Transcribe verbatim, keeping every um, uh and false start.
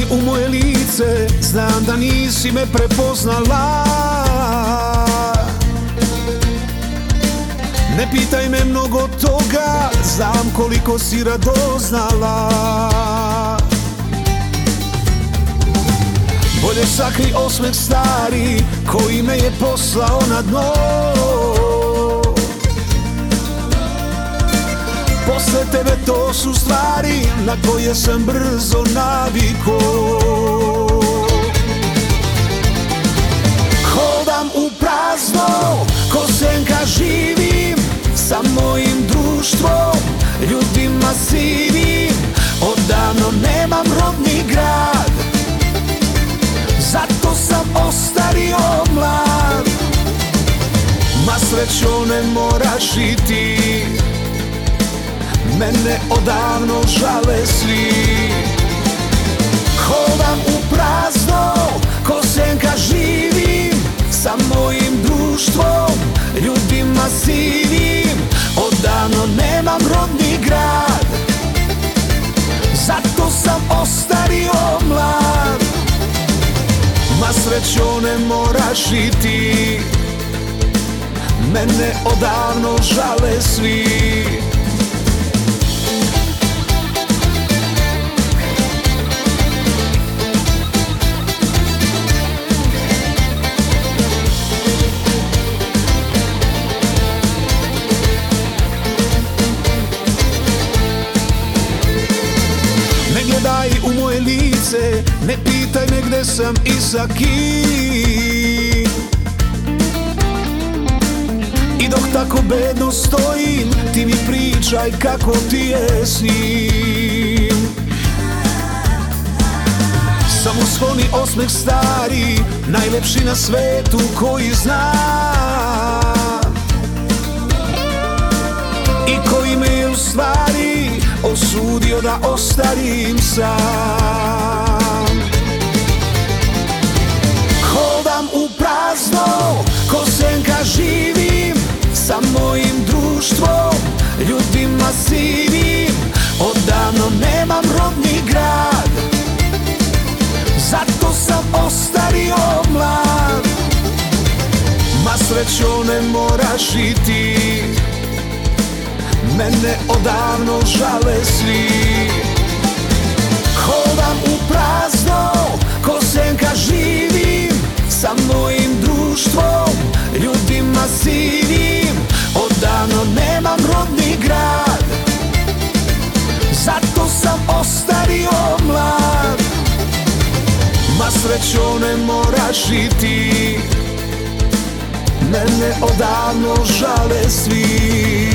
u moje lice, znam da nisi me prepoznala. Ne pitaj me mnogo toga, znam koliko si radoznala. Bolje sakri osmeh stari koji me je poslao na dno. Posle tebe to su stvari na koje sam brzo naviko. Hodam u prazno, ko senka živim, sa mojim društvom, ljudima sivim. Odavno nemam rodni grad, zato sam ostario mlad. Ma srećo ne moraš i ti, mene odavno žale svi. Hodam u prazno, ko senka živim, sa mojim društvom, ljudima sivim. Odavno nemam rodni grad, zato sam ostario mlad. Ma srećo ne moraš i ti, mene odavno žale svi. Ne gledaj u moje lice, ne pitaj me gde sam i sa kim. I dok tako bedno stojim, ti mi pričaj kako ti je s njim. Samo skloni osmeh stari, najlepši na svetu koji znam, i koji me je u stvari osudio da ostarim sam. Hodam u prazno, ko senka živim, sa mojim društvom, ljudima sivim. Odavno nemam rodni grad, zato sam ostario mlad. Ma srećo ne moraš i ti, mene odavno žale svi. Hodam u prazno, ko senka živim, sa mojim društvom, ljudima sivim. Odavno nemam rodni grad, zato sam ostario mlad. Ma srećo ne moraš i ti, mene odavno žale svi.